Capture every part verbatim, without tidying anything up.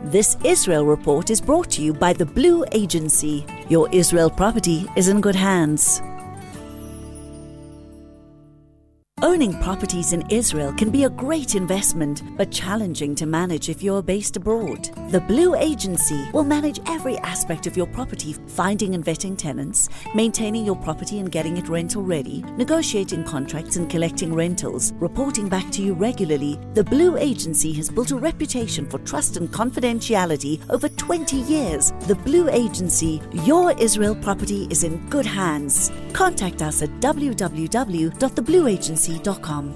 This Israel Report is brought to you by the Blue Agency. Your Israel property is in good hands. Owning properties in Israel can be a great investment, but challenging to manage if you're based abroad. The Blue Agency will manage every aspect of your property, finding and vetting tenants, maintaining your property and getting it rental ready, negotiating contracts and collecting rentals, reporting back to you regularly. The Blue Agency has built a reputation for trust and confidentiality over twenty years. The Blue Agency, your Israel property is in good hands. Contact us at w w w dot the blue agency dot com.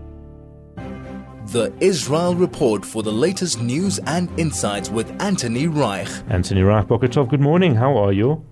The Israel Report for the latest news and insights with Anthony Reich. Anthony Reich, Boker Tov, good morning. How are you?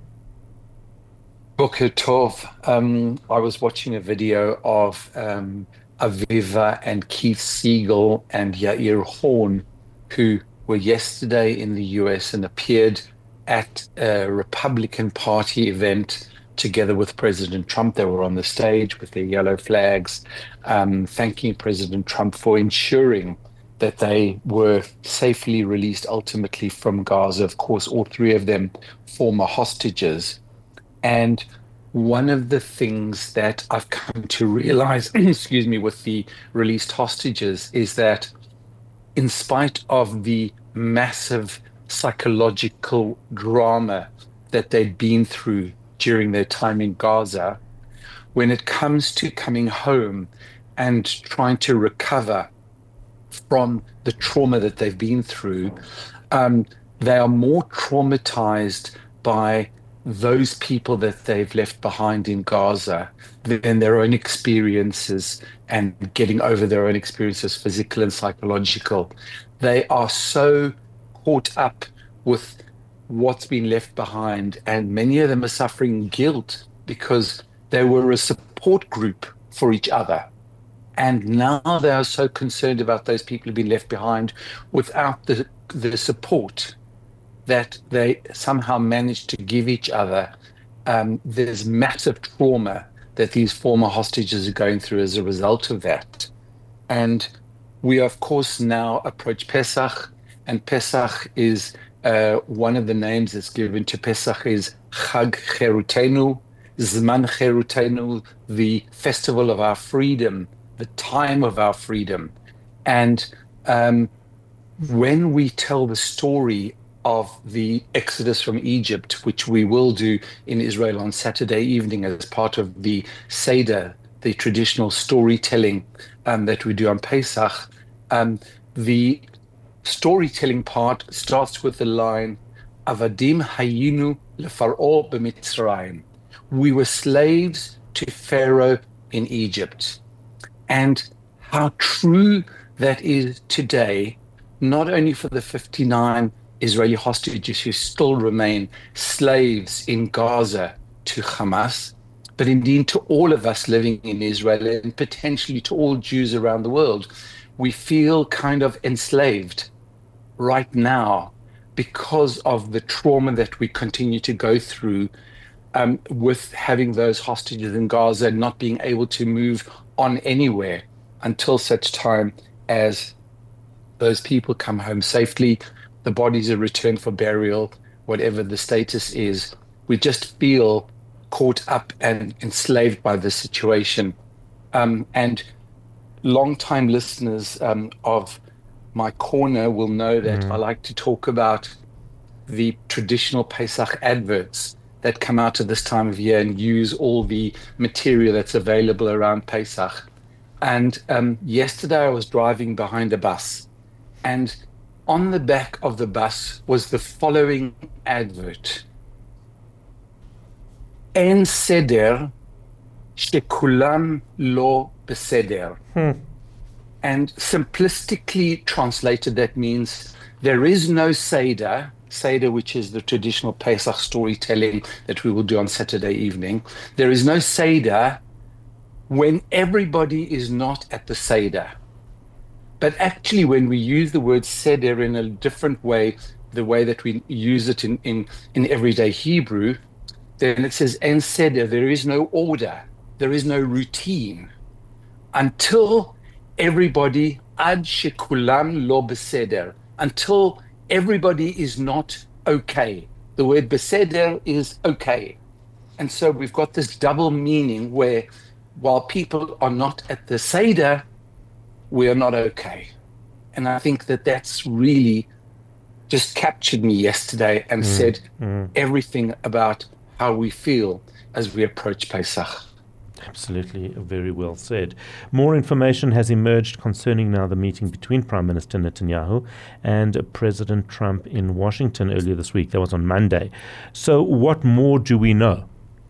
Boker Tov. Um, I was watching a video of um, Aviva and Keith Siegel and Yair Horn, who were yesterday in the U S and appeared at a Republican Party event together with President Trump. They were on the stage with their yellow flags, um, thanking President Trump for ensuring that they were safely released ultimately from Gaza. Of course, all three of them former hostages. And one of the things that I've come to realize, excuse me, with the released hostages is that in spite of the massive psychological drama that they'd been through during their time in Gaza, when it comes to coming home and trying to recover from the trauma that they've been through, um, they are more traumatized by those people that they've left behind in Gaza than their own experiences and getting over their own experiences, physical and psychological. They are so caught up with what's been left behind, and many of them are suffering guilt because they were a support group for each other, and now they are so concerned about those people who've been left behind without the the support that they somehow managed to give each other. Um, there's massive trauma that these former hostages are going through as a result of that, and we of course now approach Pesach, and Pesach is Uh, one of the names that's given to Pesach is Chag Cherutenu, Zman Cherutenu, the festival of our freedom, the time of our freedom. And um, when we tell the story of the Exodus from Egypt, which we will do in Israel on Saturday evening as part of the Seder, the traditional storytelling um, that we do on Pesach, um, the storytelling part starts with the line, Avadim hayinu leFaro b'Mitzrayim. We were slaves to Pharaoh in Egypt. And how true that is today, not only for the fifty-nine Israeli hostages who still remain slaves in Gaza to Hamas, but indeed to all of us living in Israel and potentially to all Jews around the world. We feel kind of enslaved right now because of the trauma that we continue to go through um, with having those hostages in Gaza and not being able to move on anywhere until such time as those people come home safely, the bodies are returned for burial, whatever the status is. We just feel caught up and enslaved by the situation. Um, and long-time listeners um, of my corner will know that mm. I like to talk about the traditional Pesach adverts that come out at this time of year and use all the material that's available around Pesach. And um, yesterday I was driving behind a bus, and on the back of the bus was the following advert. En seder shekulam lo beseder. Hmm. And simplistically translated, that means there is no Seder, Seder, which is the traditional Pesach storytelling that we will do on Saturday evening. There is no Seder when everybody is not at the Seder. But actually, when we use the word Seder in a different way, the way that we use it in, in, in everyday Hebrew, then it says, En Seder, there is no order, there is no routine, until everybody, ad shekulam lo beseder, until everybody is not okay. The word beseder is okay. And so we've got this double meaning where while people are not at the Seder, we are not okay. And I think that that's really just captured me yesterday and mm, said mm. everything about how we feel as we approach Pesach. Absolutely, very well said. More information has emerged concerning now the meeting between Prime Minister Netanyahu and President Trump in Washington earlier this week. That was on Monday. So what more do we know?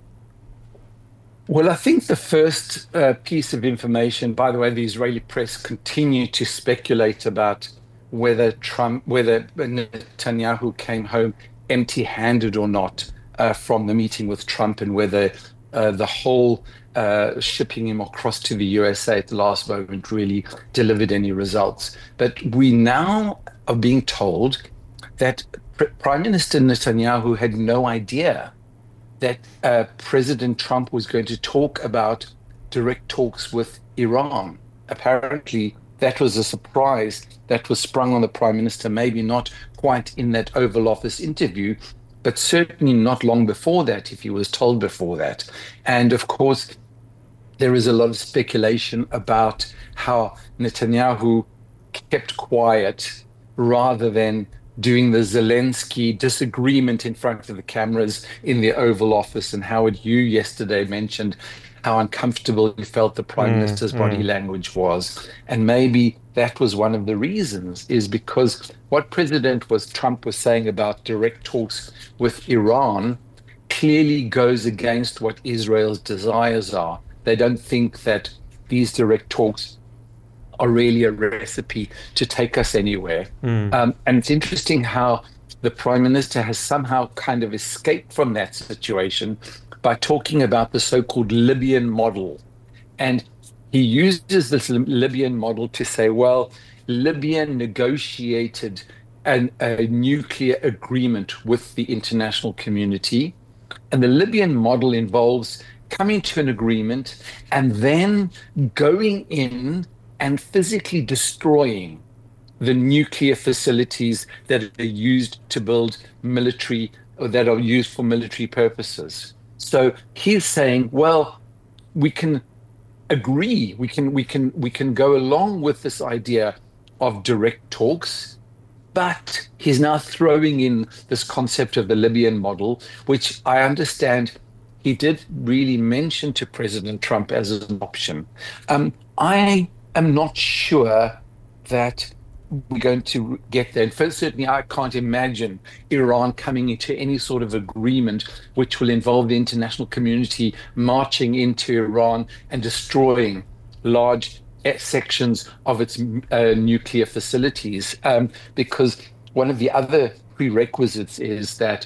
Well, I think the first uh, piece of information, by the way, the Israeli press continue to speculate about whether Trump, whether Netanyahu came home empty-handed or not uh, from the meeting with Trump, and whether uh, the whole uh, shipping him across to the U S A at the last moment really delivered any results. But we now are being told that P- Prime Minister Netanyahu had no idea that uh, President Trump was going to talk about direct talks with Iran. Apparently, that was a surprise that was sprung on the Prime Minister, maybe not quite in that Oval Office interview, but certainly not long before that, if he was told before that. And of course, there is a lot of speculation about how Netanyahu kept quiet rather than doing the Zelensky disagreement in front of the cameras in the Oval Office. And Howard, you yesterday mentioned how uncomfortable you felt the Prime mm, Minister's mm. body language was. And maybe that was one of the reasons, is because what President was Trump was saying about direct talks with Iran clearly goes against what Israel's desires are. They don't think that these direct talks are really a recipe to take us anywhere. Mm. Um, and it's interesting how the Prime Minister has somehow kind of escaped from that situation by talking about the so-called Libyan model. And he uses this Libyan model to say, well, Libya negotiated an, a nuclear agreement with the international community. And the Libyan model involves coming to an agreement and then going in and physically destroying the nuclear facilities that are used to build military, or that are used for military purposes. So he's saying, well, we can agree, we can we can we can go along with this idea of direct talks, but he's now throwing in this concept of the Libyan model, which I understand he did really mention to President Trump as an option. Um, I am not sure that we're going to get there. And first, certainly, I can't imagine Iran coming into any sort of agreement which will involve the international community marching into Iran and destroying large sections of its uh, nuclear facilities. Um, because one of the other prerequisites is that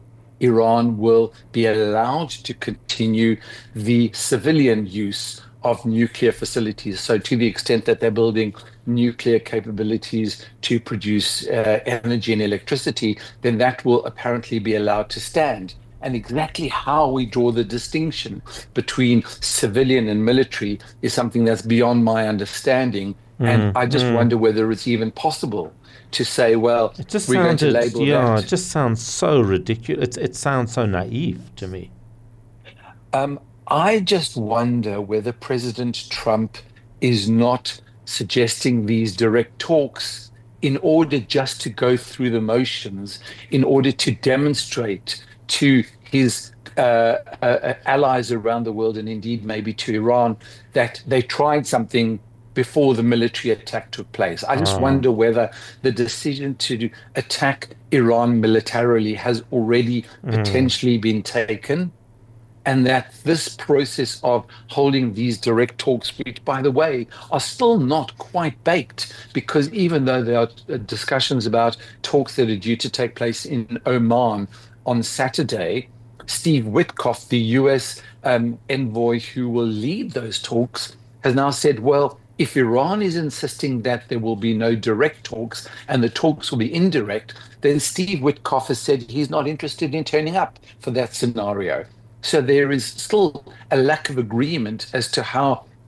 Iran will be allowed to continue the civilian use of nuclear facilities. So to the extent that they're building nuclear capabilities to produce uh, energy and electricity, then that will apparently be allowed to stand. And exactly how we draw the distinction between civilian and military is something that's beyond my understanding. Mm, and I just mm. wonder whether it's even possible to say, well, it just we're sounded, going to label yeah, that. It just sounds so ridiculous. It, it sounds so naive to me. Um, I just wonder whether President Trump is not suggesting these direct talks in order just to go through the motions, in order to demonstrate to his uh, uh, allies around the world, and indeed maybe to Iran, that they tried something before the military attack took place. I just uh. wonder whether the decision to attack Iran militarily has already mm. potentially been taken, and that this process of holding these direct talks, which, by the way, are still not quite baked, because even though there are discussions about talks that are due to take place in Oman on Saturday, Steve Witkoff, the U S um, envoy who will lead those talks, has now said, well, if Iran is insisting that there will be no direct talks and the talks will be indirect, then Steve Witkoff has said he's not interested in turning up for that scenario. So there is still a lack of agreement as to how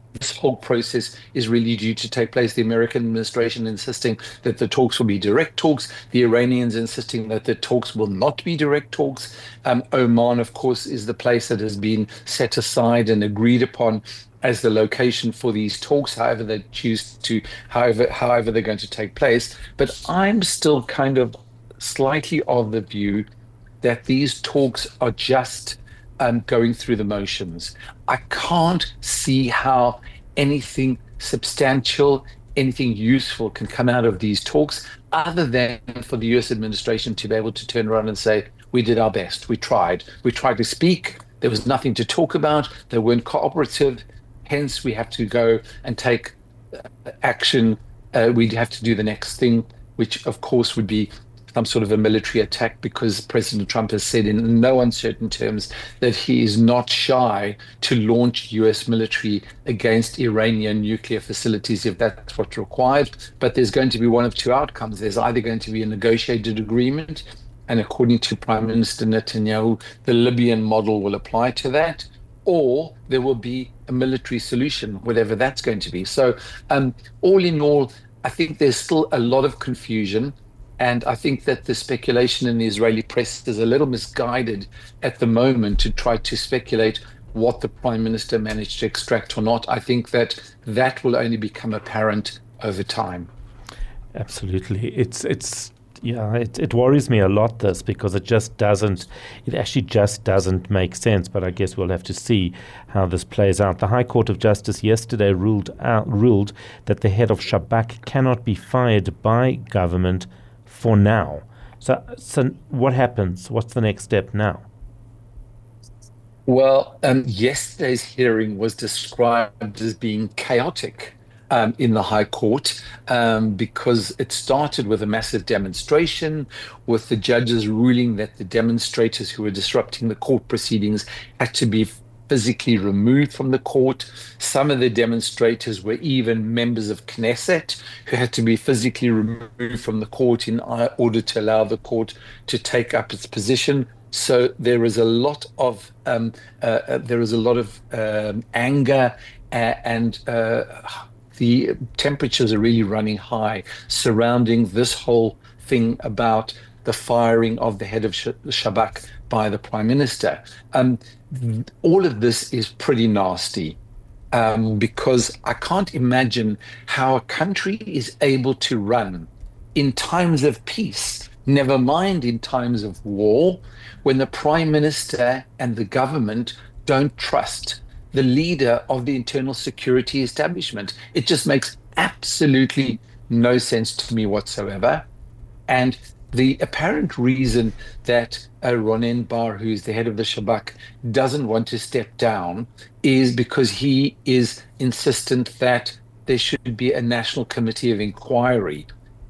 this whole process is really due to take place. The American administration insisting that the talks will be direct talks, the Iranians insisting that the talks will not be direct talks. Um, Oman, of course, is the place that has been set aside and agreed upon as the location for these talks, however they choose to, however, however they're going to take place. But I'm still kind of slightly of the view that these talks are just um, going through the motions. I can't see how anything substantial, anything useful can come out of these talks, other than for the U S administration to be able to turn around and say, we did our best, we tried. We tried to speak, there was nothing to talk about, they weren't cooperative, hence we have to go and take action. Uh, we'd have to do the next thing, which of course would be some sort of a military attack, because President Trump has said in no uncertain terms that he is not shy to launch U S military against Iranian nuclear facilities if that's what's required. But there's going to be one of two outcomes. There's either going to be a negotiated agreement, and according to Prime Minister Netanyahu, the Libyan model will apply to that, or there will be a military solution, whatever that's going to be. So um, all in all, I think there's still a lot of confusion. And I think that the speculation in the Israeli press is a little misguided at the moment to try to speculate what the Prime Minister managed to extract or not. I think that that will only become apparent over time. Absolutely. It's, it's, yeah, it, it worries me a lot, this, because it just doesn't, it actually just doesn't make sense. But I guess we'll have to see how this plays out. The High Court of Justice yesterday ruled out, ruled that the head of Shabak cannot be fired by government for now. So, so what happens? What's the next step now? Well, um, yesterday's hearing was described as being chaotic um, in the High Court um, because it started with a massive demonstration, with the judges ruling that the demonstrators who were disrupting the court proceedings had to be physically removed from the court. Some of the demonstrators were even members of Knesset who had to be physically removed from the court in order to allow the court to take up its position. So there is a lot of um, uh, there is a lot of um, anger, uh, and uh, the temperatures are really running high surrounding this whole thing about the firing of the head of Shabak by the Prime Minister. Um, all of this is pretty nasty, um, because I can't imagine how a country is able to run in times of peace, never mind in times of war, when the Prime Minister and the government don't trust the leader of the internal security establishment. It just makes absolutely no sense to me whatsoever. And the apparent reason that uh, Ronen Bar, who's the head of the Shabak, doesn't want to step down is because he is insistent that there should be a national committee of inquiry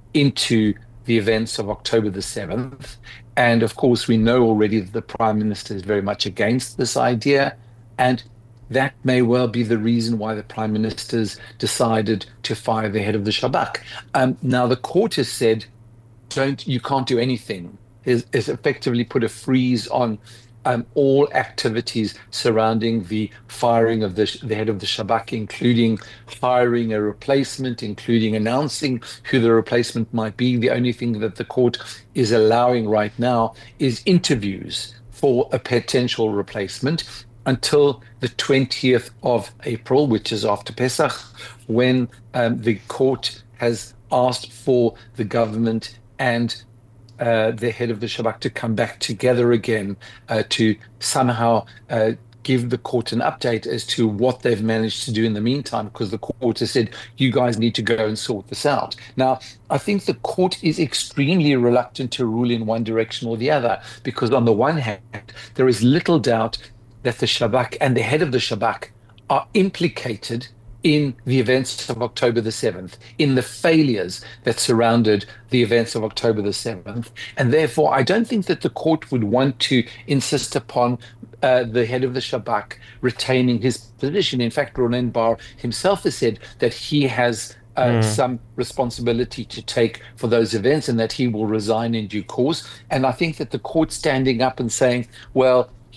into the events of October the seventh. And of course, we know already that the Prime Minister is very much against this idea. And that may well be the reason why the Prime Minister's decided to fire the head of the Shabak. Um, now, the court has said, don't, you can't do anything. Is is effectively put a freeze on um, all activities surrounding the firing of the, the head of the Shabak, including hiring a replacement, including announcing who the replacement might be. The only thing that the court is allowing right now is interviews for a potential replacement until the twentieth of April, which is after Pesach, when um, the court has asked for the government and uh, the head of the Shabak to come back together again uh, to somehow uh, give the court an update as to what they've managed to do in the meantime, because the court has said, you guys need to go and sort this out. Now, I think the court is extremely reluctant to rule in one direction or the other, because on the one hand, there is little doubt that the Shabak and the head of the Shabak are implicated in the events of October the seventh, in the failures that surrounded the events of October the seventh. And therefore, I don't think that the court would want to insist upon uh, the head of the Shabak retaining his position. In fact, Ronen Bar himself has said that he has uh, mm. some responsibility to take for those events and that he will resign in due course. And I think that the court standing up and saying, well,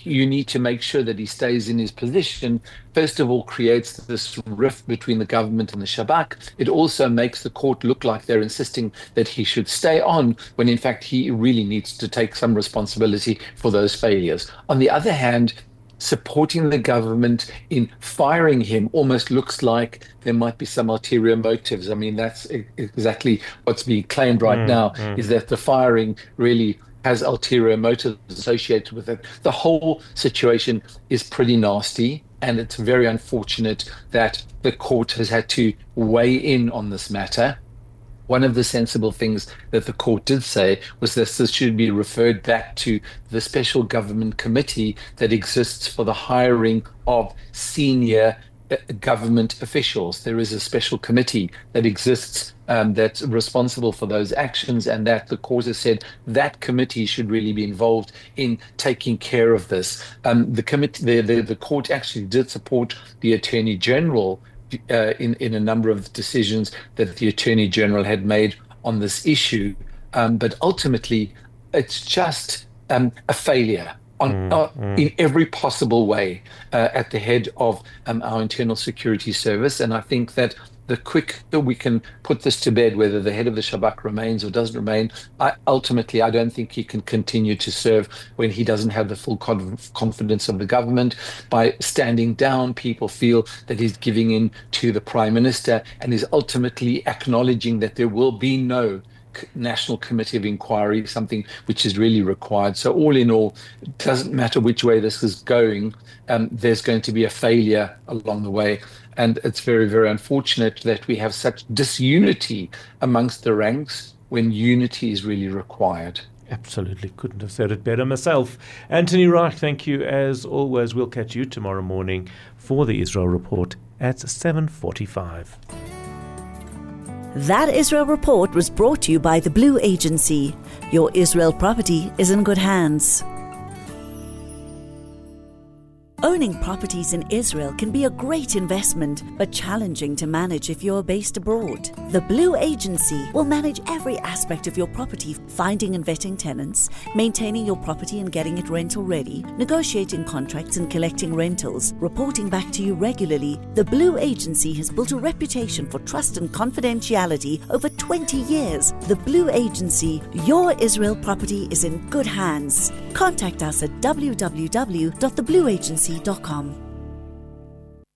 you need to make sure that he stays in his position, first of all, creates this rift between the government and the Shabak. It also makes the court look like they're insisting that he should stay on, when in fact he really needs to take some responsibility for those failures. On the other hand, supporting the government in firing him almost looks like there might be some ulterior motives. I mean, that's exactly what's being claimed right mm, now, mm. is that the firing really has ulterior motives associated with it. The whole situation is pretty nasty, and it's very unfortunate that the court has had to weigh in on this matter. One of the sensible things that the court did say was that this should be referred back to the special government committee that exists for the hiring of senior uh, government officials. There is a special committee that exists um, that's responsible for those actions, and that the court has said that committee should really be involved in taking care of this. Um, the committee, the, the, the court actually did support the Attorney General Uh, in, in a number of decisions that the Attorney General had made on this issue. Um, but ultimately, it's just um, a failure on mm, uh, mm. in every possible way uh, at the head of um, our Internal Security Service. And I think that the quicker we can put this to bed, whether the head of the Shabak remains or doesn't remain, I, ultimately, I don't think he can continue to serve when he doesn't have the full conf- confidence of the government. By standing down, people feel that he's giving in to the Prime Minister and is ultimately acknowledging that there will be no National Committee of Inquiry, something which is really required. So all in all, it doesn't matter which way this is going, um, there's going to be a failure along the way. And it's very, very unfortunate that we have such disunity amongst the ranks when unity is really required. Absolutely. Couldn't have said it better myself. Anthony Reich, thank you as always. We'll catch you tomorrow morning for the Israel Report at seven forty-five. That Israel Report was brought to you by the Blue Agency. Your Israel property is in good hands. Owning properties in Israel can be a great investment, but challenging to manage if you're based abroad. The Blue Agency will manage every aspect of your property, finding and vetting tenants, maintaining your property and getting it rental ready, negotiating contracts and collecting rentals, reporting back to you regularly. The Blue Agency has built a reputation for trust and confidentiality over twenty years. The Blue Agency, your Israel property is in good hands. Contact us at w w w dot the blue agency dot com.